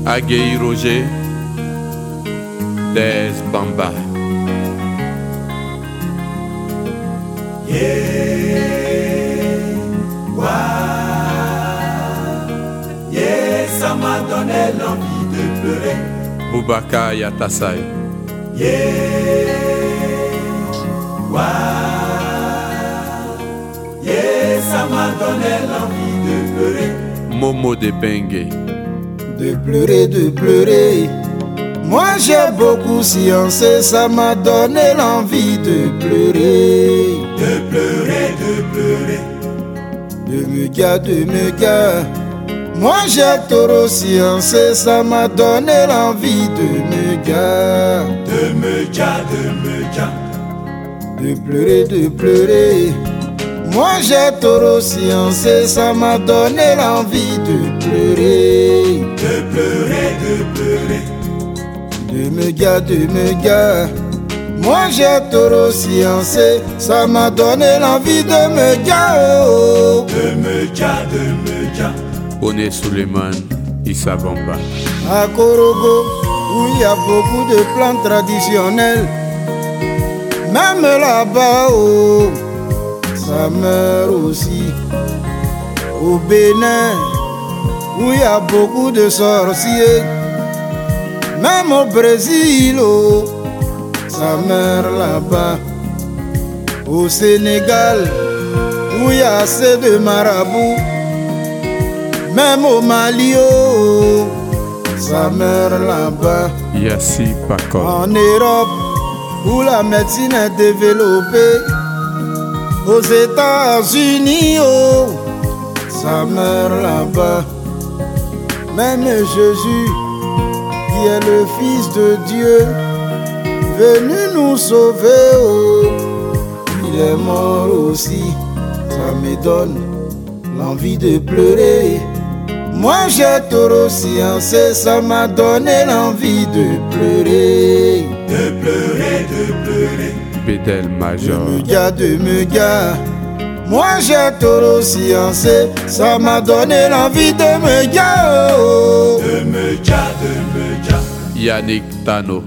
Agui Roger, Des Bamba. Ça m'a donné l'envie de pleurer. Boubacar Yatassay. Ça m'a donné l'envie de pleurer. Momo de Bengue. De pleurer. Moi j'ai beaucoup sciencé, ça m'a donné l'envie de pleurer. De pleurer. De me gars. Moi j'ai trop sciencé, ça m'a donné l'envie de me gars. De pleurer. Moi j'ai trop sciencé, ça m'a donné l'envie de pleurer. De pleurer. De me gars. Moi j'ai trop sciencé, ça m'a donné l'envie de me gars. Oh. De me gars. Oné Suleiman, Issa Bamba. À Korogo, où il y a beaucoup de plantes traditionnelles, même là-bas, oh, ça meurt aussi. Au Bénin, où il y a beaucoup de sorciers, même au Brésil, oh, ça meurt là-bas. Au Sénégal, où il y a assez de marabouts, même au Mali, oh, ça meurt là-bas. Yassi Pakol. En Europe, où la médecine est développée, aux États-Unis, oh, ça meurt là-bas. Même Jésus, qui est le Fils de Dieu, venu nous sauver, oh, il est mort aussi. Ça me donne l'envie de pleurer. Moi j'ai trop sciencé, ça m'a donné l'envie de pleurer. De pleurer. Bedel Major. De me gars. Moi j'ai trop sciencé, ça m'a donné l'envie de me gars. Oh. De me gars. Yannick Tano.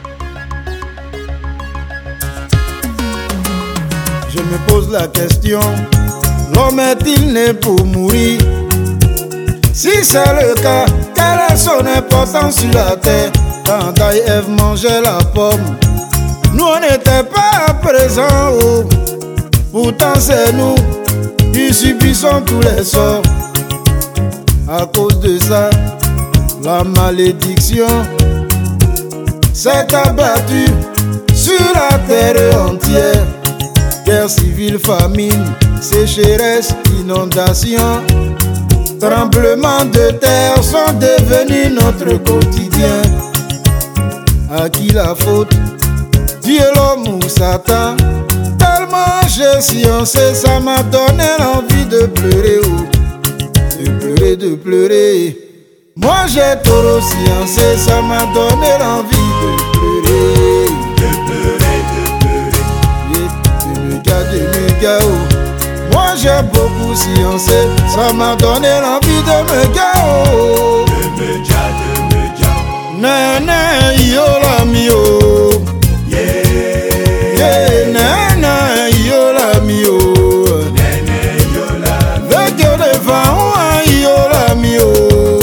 Je me pose la question, l'homme est-il né pour mourir? Si c'est le cas, quelle est son importance sur la terre? Quand Adam et Ève mangeaient la pomme, nous on n'était pas présents, oh. Pourtant c'est nous qui subissons tous les sorts. À cause de ça, la malédiction s'est abattue sur la terre entière. Guerre civile, famine, sécheresse, inondation, tremblements de terre sont devenus notre quotidien. À qui la faute? Dieu, l'homme ou Satan? Tellement j'ai sciencé, ça m'a donné l'envie de pleurer, oh. De pleurer. Moi j'ai trop sciencé, ça m'a donné l'envie de pleurer. De pleurer. De me gars, oh. Moi j'ai beaucoup sciencé, ça m'a donné l'envie de me gars, oh. De me gars. Nana yo la mi, oh. Nana yo la mi, oh. Vecchio de Faoua yo la mi, oh.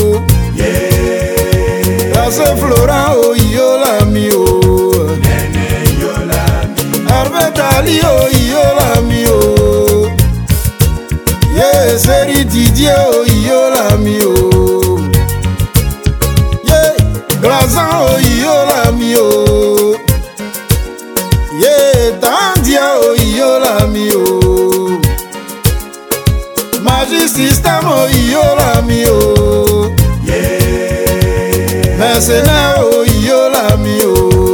Rasse Florent, oh, yo la mi, oh. Arbetali, oh, yo la mi, oh. Seri Didier, oh, yo la mi, oh. Glazan, oh, yo la mi, oh. Tandia, oh, yo la mi, oh. Magic System, oh, yo la mi, oh. Mercenaire, oh, yo la mi, oh.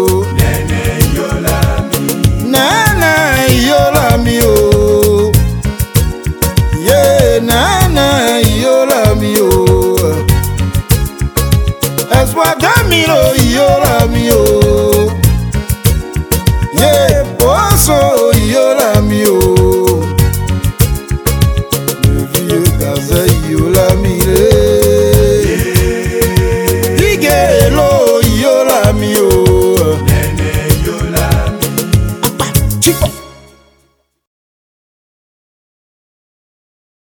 Nana, yo la mi, oh. Nana, yo la mi, oh. Espoir 2000, oh, yo la mi, oh. Poisson, oh, yo la mi, oh. Le vieux gazelle, yo la mi.